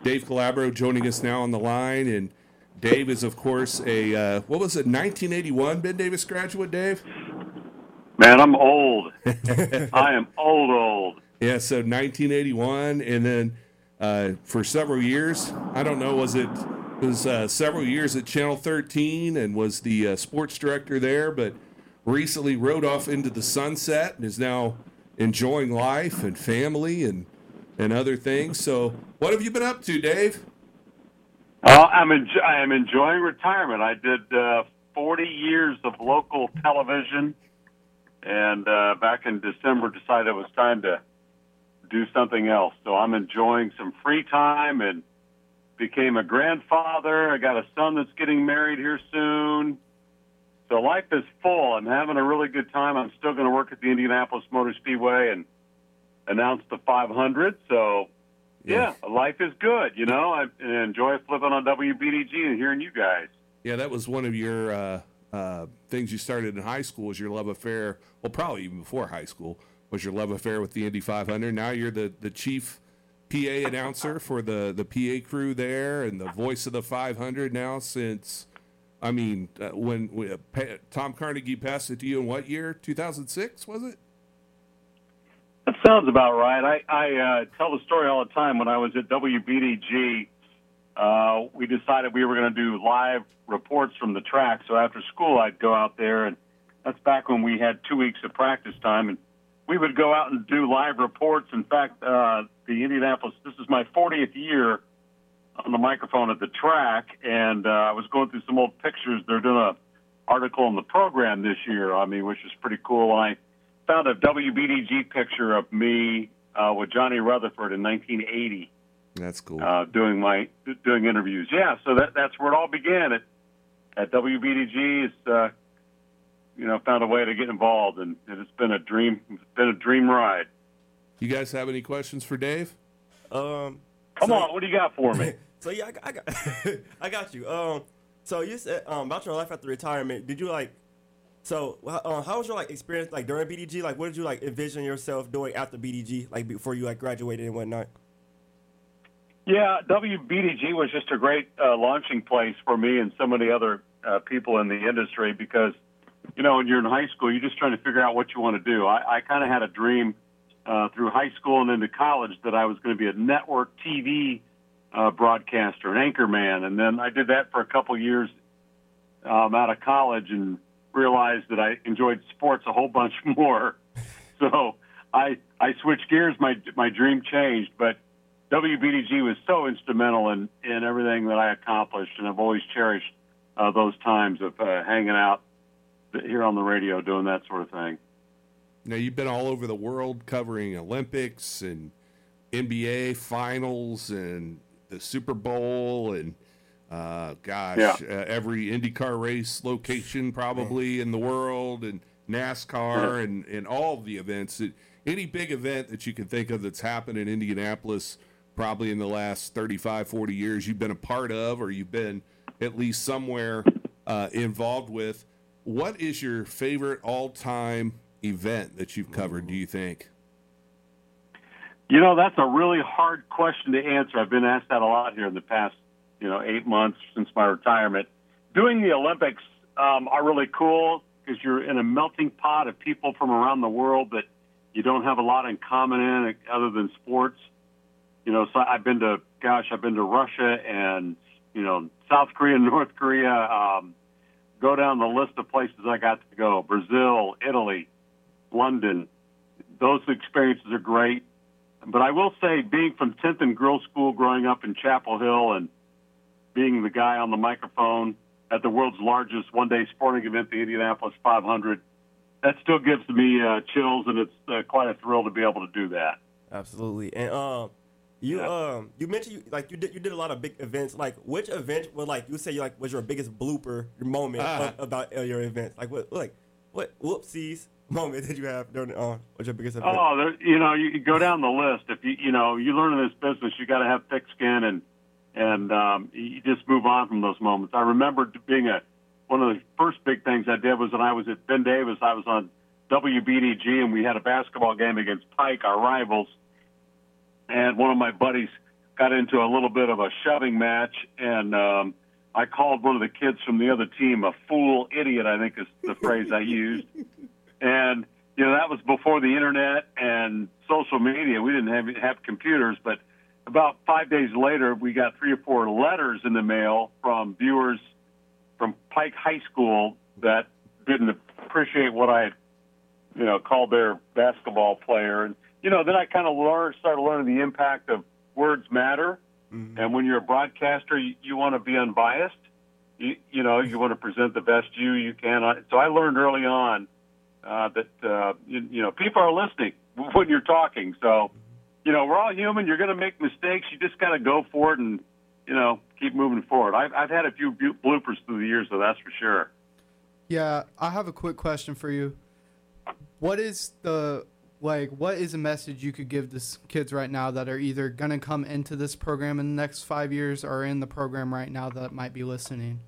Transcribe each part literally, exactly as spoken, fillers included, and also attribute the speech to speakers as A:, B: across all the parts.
A: Dave Calabro joining us now on the line, and Dave is, of course, a, uh, what was it, nineteen eighty-one Ben Davis graduate, Dave?
B: Man, I'm old. I am old, old.
A: Yeah, so nineteen eighty-one, and then uh, for several years, I don't know, was it, it was uh, several years at Channel thirteen and was the uh, sports director there, but recently rode off into the sunset and is now enjoying life and family and, and other things. So what have you been up to, Dave?
B: Uh, I'm enjo- I am enjoying retirement. I did uh, forty years of local television, and uh, back in December decided it was time to do something else. So I'm enjoying some free time and became a grandfather. I got a son that's getting married here soon. So life is full. I'm having a really good time. I'm still going to work at the Indianapolis Motor Speedway and announce the five hundred. So, yeah, yeah, life is good. You know, I enjoy flipping on W B D G and hearing you guys.
A: Yeah, that was one of your uh, uh, things you started in high school, was your love affair. Well, probably even before high school, was your love affair with the Indy five hundred. Now you're the, the chief P A announcer for the, the P A crew there and the voice of the five hundred now since, I mean, uh, when we, uh, pa- Tom Carnegie passed it to you in what year? two thousand six, was it?
B: That sounds about right. I, I uh, tell the story all the time. When I was at W B D G, uh, we decided we were going to do live reports from the track. So after school, I'd go out there, and that's back when we had two weeks of practice time, and we would go out and do live reports. In fact, uh, the Indianapolis, this is my fortieth year on the microphone at the track, and uh, I was going through some old pictures. They're doing an article on the program this year, I mean, which is pretty cool. And I found a W B D G picture of me uh, with Johnny Rutherford in nineteen eighty.
A: That's cool.
B: Uh, doing my doing interviews. Yeah, so that that's where it all began at at W B D G. It's uh, you know, found a way to get involved, and it's been a dream. It's been a dream ride.
A: You guys have any questions for Dave?
C: Um,
B: Come
C: so,
B: on, what do you got for me?
C: So yeah, I got, I got, I got you. Um, so you said um, about your life after retirement. Did you like? So uh, how was your like experience like during B D G? Like, what did you like envision yourself doing after B D G? Like before you like graduated and whatnot?
B: Yeah, W B D G was just a great uh, launching place for me and so many other uh, people in the industry because, you know, when you're in high school, you're just trying to figure out what you want to do. I, I kind of had a dream uh, through high school and into college that I was going to be a network T V uh, broadcaster, an anchor man. And then I did that for a couple years um, out of college and realized that I enjoyed sports a whole bunch more. So I I switched gears. My my dream changed, but W B D G was so instrumental in, in everything that I accomplished, and I've always cherished uh, those times of uh, hanging out here on the radio doing that sort of thing.
A: Now, you've been all over the world covering Olympics and N B A finals and the Super Bowl and, uh, gosh,
B: yeah.
A: uh, every IndyCar race location probably in the world, and NASCAR,
B: yeah.
A: and, and all of the events. Any big event that you can think of that's happened in Indianapolis probably in the last thirty-five, forty years you've been a part of, or you've been at least somewhere uh, involved with. What is your favorite all-time event that you've covered, do you think?
B: You know, that's a really hard question to answer. I've been asked that a lot here in the past, you know, eight months since my retirement. Doing the Olympics um, are really cool because you're in a melting pot of people from around the world that you don't have a lot in common in other than sports. You know, so I've been to, gosh, I've been to Russia and, you know, South Korea, North Korea. Um, go down the list of places I got to go. Brazil, Italy, London. Those experiences are great. But I will say, being from tenth and Girls School, growing up in Chapel Hill, and being the guy on the microphone at the world's largest one-day sporting event, the Indianapolis five hundred, that still gives me uh, chills, and it's uh, quite a thrill to be able to do that.
C: Absolutely. And um, you
B: yeah.
C: um, you mentioned you, like you did you did a lot of big events. Like, which event was like you say you like was your biggest blooper moment
A: Ah.
C: of, about uh, your events? Like what like what whoopsies moment did you have during the, uh, what's your biggest event?
B: Oh, there, you know, you, you go down the list. If you you know you learn in this business, you got to have thick skin, and and um, you just move on from those moments. I remember being a one of the first big things I did was when I was at Ben Davis. I was on W B D G, and we had a basketball game against Pike, our rivals. And one of my buddies got into a little bit of a shoving match, and um, I called one of the kids from the other team a fool idiot, I think is the phrase I used. And, you know, that was before the internet and social media. We didn't have, have computers, but about five days later, we got three or four letters in the mail from viewers from Pike High School that didn't appreciate what I, you know, called their basketball player. And, you know, then I kind of learned, started learning the impact of words matter. Mm-hmm. And when you're a broadcaster, you, you want to be unbiased. You, you know, you want to present the best you you can. So I learned early on uh, that, uh, you, you know, people are listening when you're talking. So, you know, we're all human. You're going to make mistakes. You just got to go for it and, you know, keep moving forward. I've, I've had a few bloopers through the years, so that's for sure.
D: Yeah, I have a quick question for you. What is the, like, what is a message you could give to kids right now that are either going to come into this program in the next five years or in the program right now that might be listening?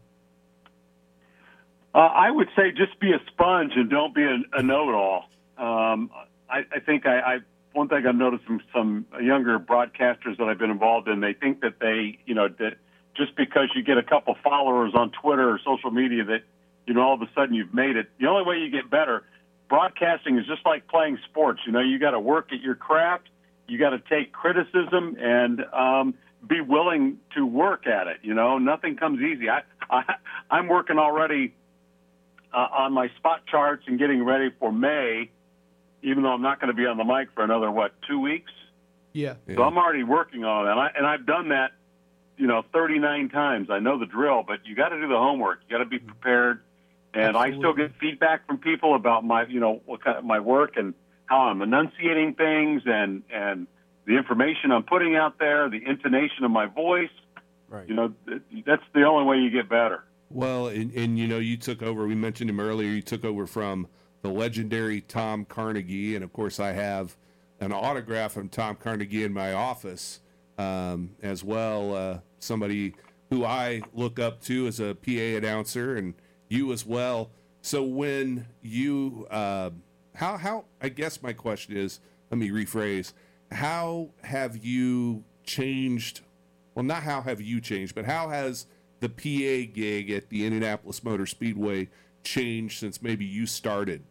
B: Uh, I would say just be a sponge and don't be a, a know-it-all. Um, I, I think I, I one thing I've noticed from some younger broadcasters that I've been involved in, they think that they, you know, that just because you get a couple followers on Twitter or social media that, you know, all of a sudden you've made it. The only way you get better, broadcasting is just like playing sports. You know, you got to work at your craft. You got to take criticism and um, be willing to work at it. You know, nothing comes easy. I, I I'm working already uh, on my spot charts and getting ready for May, even though I'm not going to be on the mic for another, what, two weeks?
D: Yeah.
B: So yeah. I'm already working on it. And, I, and I've done that, you know, thirty-nine times. I know the drill, but you got to do the homework. You got to be prepared. And Absolutely. I still get feedback from people about my, you know, what kind of my work and how I'm enunciating things and, and the information I'm putting out there, the intonation of my voice. Right. You know, that's the only way you get better.
A: Well, and, and you know, you took over, we mentioned him earlier, you took over from the legendary Tom Carnegie, and of course I have an autograph from Tom Carnegie in my office um, as well. Uh, somebody who I look up to as a P A announcer, and you as well. So when you, uh, how how I guess my question is, let me rephrase, how have you changed? Well, not how have you changed, but how has the P A gig at the Indianapolis Motor Speedway changed since maybe you started?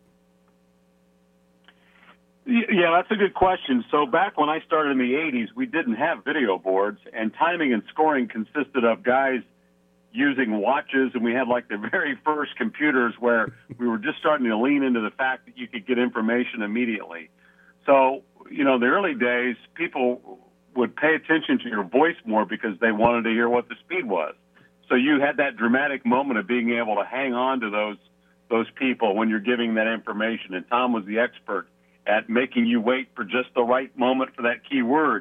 B: Yeah, that's a good question. So back when I started in the eighties, we didn't have video boards, and timing and scoring consisted of guys using watches, and we had like the very first computers where we were just starting to lean into the fact that you could get information immediately. So, you know, the early days, people would pay attention to your voice more because they wanted to hear what the speed was. So you had that dramatic moment of being able to hang on to those those people when you're giving that information. And Tom was the expert at making you wait for just the right moment for that key word.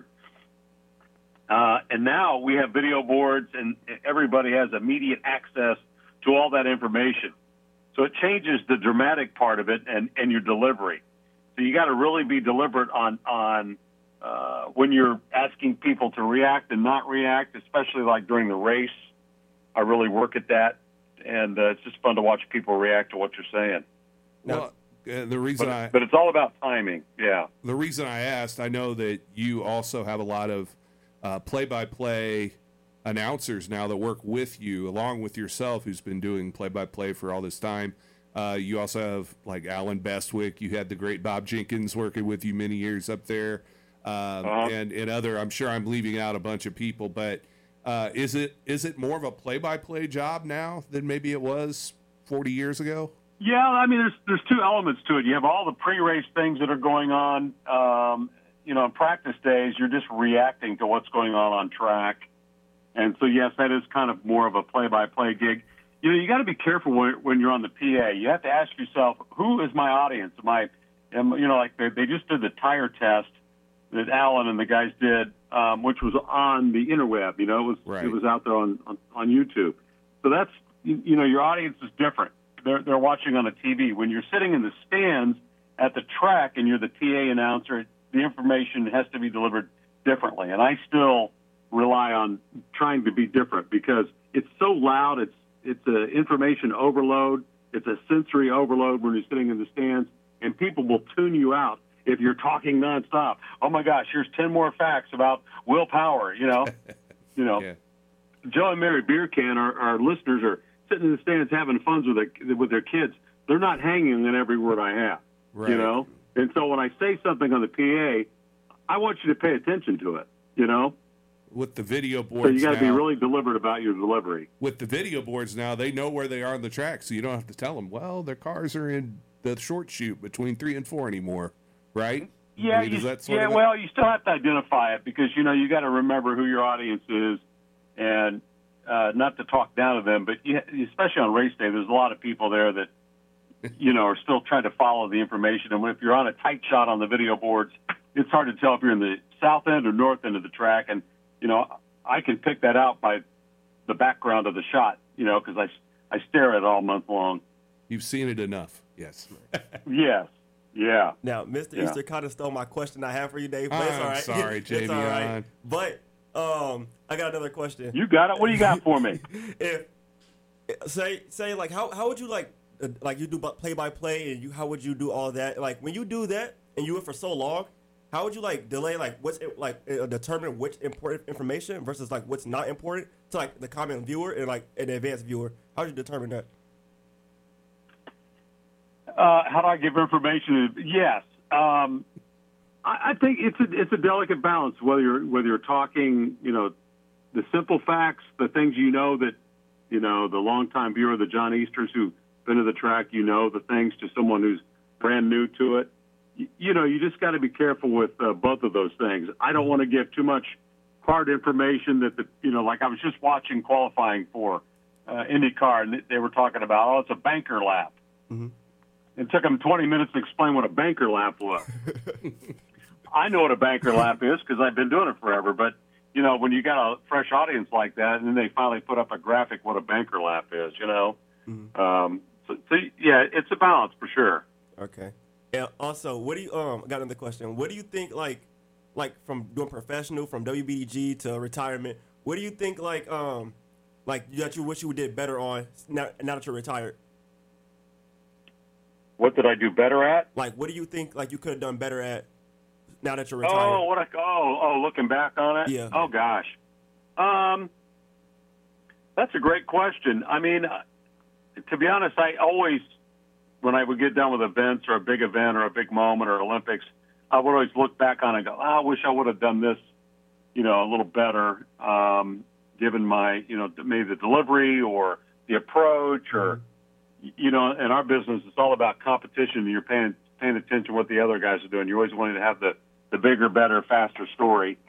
B: Uh, and now we have video boards, and everybody has immediate access to all that information. So it changes the dramatic part of it and, and your delivery. So you got to really be deliberate on on uh, when you're asking people to react and not react, especially like during the race. I really work at that, and uh, it's just fun to watch people react to what you're saying.
A: Well, uh, the reason
B: but,
A: I
B: but it's all about timing. Yeah.
A: The reason I asked, I know that you also have a lot of uh, play-by-play announcers now that work with you, along with yourself, who's been doing play-by-play for all this time. Uh, you also have like Alan Bestwick. You had the great Bob Jenkins working with you many years up there, uh, uh-huh. and and other. I'm sure I'm leaving out a bunch of people, but. Uh, is it is it more of a play-by-play job now than maybe it was forty years ago?
B: Yeah, I mean, there's there's two elements to it. You have all the pre-race things that are going on. Um, you know, in practice days, you're just reacting to what's going on on track. And so, yes, that is kind of more of a play-by-play gig. You know, you got to be careful when, when you're on the P A. You have to ask yourself, who is my audience? Am I, am, you know, like they, they just did the tire test that Alan and the guys did, um, which was on the interweb. You know, it was right. It was out there on, on, on YouTube. So that's, you, you know, your audience is different. They're they're watching on a T V. When you're sitting in the stands at the track and you're the P A announcer, the information has to be delivered differently. And I still rely on trying to be different because it's so loud. It's it's an information overload. It's a sensory overload when you're sitting in the stands, and people will tune you out. if you're talking nonstop. Oh my gosh, here's ten more facts about Will Power. You know, you know,
A: Yeah.
B: Joe and Mary Beer Can, our, our listeners are sitting in the stands having fun with their with their kids. They're not hanging on every word I have.
A: Right.
B: You know, and so when I say something on the P A, I want you to pay attention to it. You know,
A: With the video
B: so
A: boards
B: you got to be
A: now-
B: really deliberate about your delivery.
A: with the video boards now, they know where they are on the track, so you don't have to tell them, well, their cars are in the short chute between three and four anymore, right?
B: Yeah,
A: I mean,
B: you,
A: is that sort
B: yeah.
A: of it?
B: Well, you still have to identify it because you know you got to remember who your audience is, and uh, not to talk down to them, but you, especially on race day, there's a lot of people there that you know are still trying to follow the information. And if you're on a tight shot on the video boards, it's hard to tell if you're in the south end or north end of the track. And you know, I can pick that out by the background of the shot. You know, because I I stare at it all month long.
A: You've seen it enough, yes.
B: Yes. Yeah.
C: Now, Mister
B: Yeah.
C: Easter kind of stole my question I have for you, Dave. But it's
A: I'm
C: all right.
A: sorry,
C: It's all right.
A: Javion.
C: But um, I got another question.
B: You got it. What do you got for me?
C: If say say like how how would you like uh, like you do play by play and you how would you do all that? Like when you do that and you do it for so long, how would you like delay like what's like uh, determine which important information versus like what's not important to like the common viewer and like an advanced viewer? How would you determine that?
B: Uh, how do I give information? Yes, um, I, I think it's a it's a delicate balance. Whether you're whether you're talking, you know, the simple facts, the things you know that, you know, the longtime viewer, the John Easters who've been to the track, you know, the things to someone who's brand new to it. You, you know, you just got to be careful with uh, both of those things. I don't want to give too much hard information that the you know, like I was just watching qualifying for uh, IndyCar, and they were talking about, oh, it's a banker lap.
C: Mhm.
B: It took them twenty minutes to explain what a banker lap was. I know what a banker lap is because I've been doing it forever. But, you know, when you got a fresh audience like that, and then they finally put up a graphic what a banker lap is, you know.
C: Mhm.
B: Um, so, so, yeah, it's a balance for sure.
C: Okay. And also, what do you um? I got another question. What do you think like, like from doing professional from W B D G to retirement? What do you think like um, like that you wish you did better on now, now that you're retired?
B: What did I do better at?
C: Like, what do you think like you could have done better at now that you're retired?
B: Oh, what a, oh, oh, looking back on it?
C: Yeah.
B: Oh, gosh. Um, that's a great question. I mean, uh, to be honest, I always, when I would get done with events or a big event or a big moment or Olympics, I would always look back on it and go, oh, I wish I would have done this, you know, a little better, um, given my, you know, maybe the delivery or the approach or, you know, in our business, it's all about competition. And you're paying paying attention to what the other guys are doing. You always wanted to have the, the bigger, better, faster story.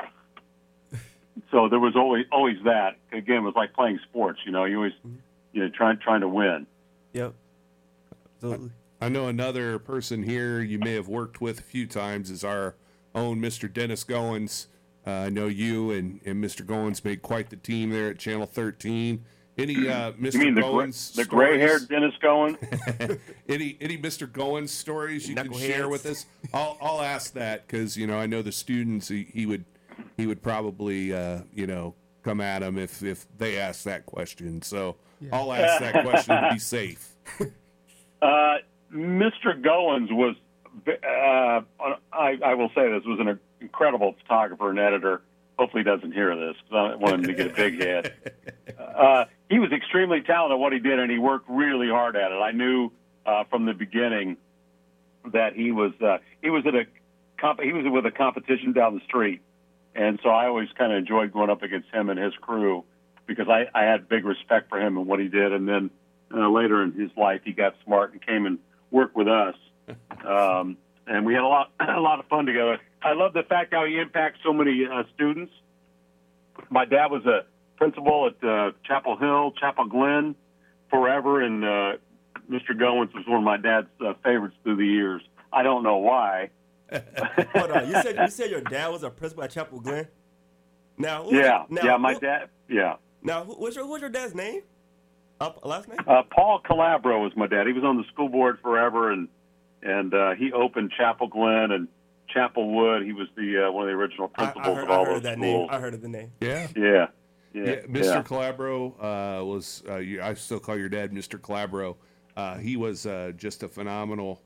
B: So there was always always that. Again, it was like playing sports. You know, you always you know trying trying to win.
C: Yep. Absolutely.
A: I know another person here you may have worked with a few times is our own Mister Dennis Goins. Uh, I know you and, and Mister Goins made quite the team there at Channel thirteen. Any uh, Mister
B: You mean the, gra-
A: Goins
B: the
A: stories?
B: gray-haired Dennis Goins?
A: any any Mister Goins stories you can
C: Knuckleheads.
A: share with us? I'll I'll ask that because you know I know the students he, he would he would probably uh, you know come at him if if they ask that question. So I'll ask that question to be safe.
B: Uh, Mister Goins was, uh, I, I will say this, was an incredible photographer and editor. Hopefully he doesn't hear this because I don't want him to get a big head. Uh, he was extremely talented at what he did, and he worked really hard at it. I knew uh, from the beginning that he was uh, he was at a comp- he was with a competition down the street, and so I always kind of enjoyed going up against him and his crew because I, I had big respect for him and what he did. And then uh, later in his life, he got smart and came and worked with us, um, and we had a lot a lot of fun together. I love the fact how he impacts so many uh, students. My dad was a principal at uh, Chapel Hill, Chapel Glen, forever, and uh, Mister Goins was one of my dad's uh, favorites through the years. I don't know why.
C: Hold on. You said you said your dad was a principal at Chapel Glen. Now, who-
B: Yeah,
C: now,
B: yeah, my
C: who-
B: dad. Yeah,
C: Now, who- what's your what's your dad's name? Uh, last name?
B: uh, Paul Calabro was my dad. He was on the school board forever, and and uh, he opened Chapel Glen and Chapel Wood. He was the uh, one of the original
C: I, I
B: principals
C: heard,
B: of
C: I
B: all
C: heard
B: those
C: of that
B: schools.
C: name. I heard of the name.
A: Yeah.
B: Yeah, yeah,
A: Yeah, Mister
B: yeah.
A: Calabro uh, was. Uh, you, I still call your dad Mister Calabro. Uh, he was uh, just a phenomenal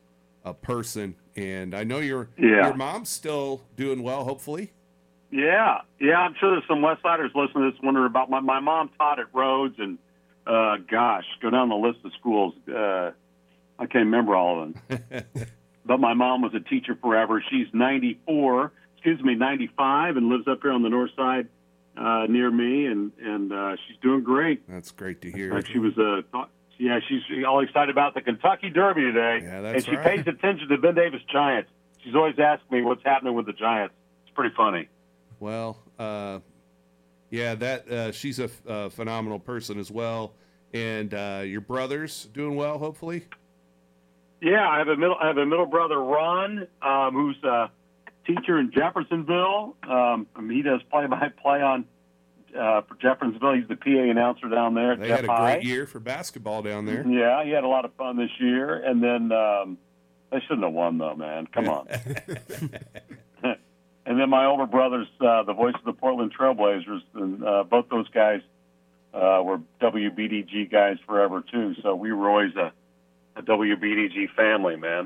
A: a person. And I know your
B: Yeah.
A: your mom's still doing well, hopefully.
B: Yeah, yeah. I'm sure there's some Westsiders listening to this wondering about my my mom taught at Rhodes, and uh, gosh, go down the list of schools. Uh, I can't remember all of them. But my mom was a teacher forever. She's ninety-four, excuse me, ninety-five, and lives up here on the north side uh, near me, and and uh, she's doing great.
A: That's great to hear.
B: Like she was a. Uh, Yeah, she's all excited about the Kentucky Derby today,
A: Yeah, that's
B: and she
A: right.
B: pays attention to Ben Davis Giants. She's always asking me what's happening with the Giants. It's pretty funny.
A: Well, uh, yeah, that uh, she's a, f- a phenomenal person as well. And uh, your brother's doing well, hopefully.
B: Yeah, I have a middle I have a middle brother, Ron, um, who's a teacher in Jeffersonville. Um, I mean, he does play by play on uh, for Jeffersonville. He's the P A announcer down there. At
A: They
B: Jeff
A: had a
B: High.
A: great year for basketball down there.
B: Yeah, he had a lot of fun this year. And then um, they shouldn't have won though, man. Come on. And then my older brother's uh, the voice of the Portland Trailblazers, and uh, both those guys uh, were W B D G guys forever too. So we were always a, a W B D G family, man.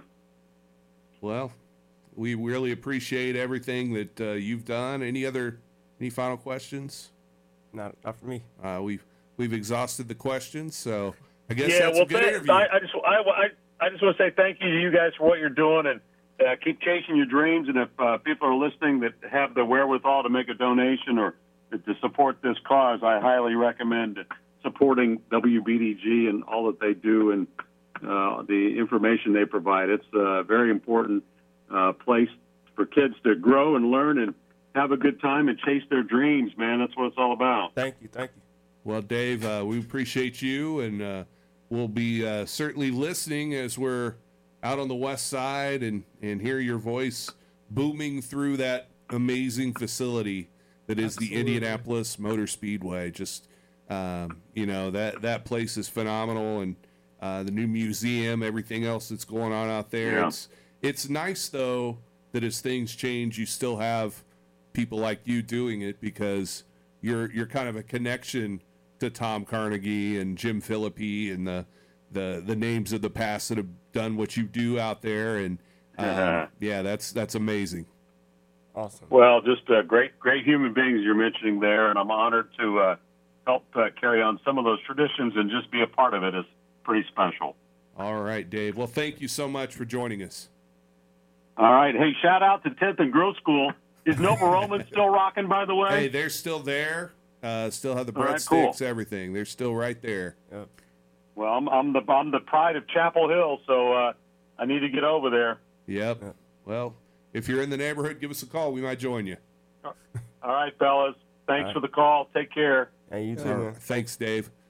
A: Well, we really appreciate everything that uh, you've done. Any other, any final questions?
C: Not, not for me.
A: Uh, we've we've exhausted the questions, so I guess
B: Yeah,
A: that's
B: well,
A: a good
B: thank-
A: interview.
B: I, I just I, I, I just want to say thank you to you guys for what you're doing, and uh, keep chasing your dreams. And if uh, people are listening that have the wherewithal to make a donation or to support this cause, I highly recommend supporting W B D G and all that they do and uh, the information they provide. It's a very important uh, place for kids to grow and learn and have a good time and chase their dreams, man. That's what it's all about.
C: Thank you, thank you.
A: Well, Dave, uh, we appreciate you, and uh, we'll be uh, certainly listening as we're out on the west side and, and hear your voice booming through that amazing facility that is
C: Absolutely.
A: the Indianapolis Motor Speedway. Just, um, you know, that, that place is phenomenal, and uh, the new museum, everything else that's going on out there.
B: Yeah.
A: It's, it's nice, though, that as things change, you still have people like you doing it, because you're you're kind of a connection to Tom Carnegie and Jim Philippi and the the the names of the past that have done what you do out there, and um,
B: Uh-huh.
A: yeah, that's that's amazing.
C: Awesome.
B: Well, just uh, great, great human beings you're mentioning there, and I'm honored to uh, help uh, carry on some of those traditions and just be a part of it. Is pretty special.
A: All right, Dave. Well, thank you so much for joining us.
B: All right, hey, shout out to tenth and Grove School. Is Nova Roman still rocking, by the way?
A: Hey, they're still there. Uh, still have the
B: All right, cool.
A: breadsticks, everything. They're still right there.
C: Yep.
B: Well, I'm, I'm the I'm the pride of Chapel Hill, so uh, I need to get over there.
A: Yep.
C: Yeah.
A: Well, if you're in the neighborhood, give us a call. We might join you.
B: All right, fellas. Thanks
C: All right.
B: for the call. Take care.
C: And you too,
A: All
C: man.
A: right. Thanks, Dave.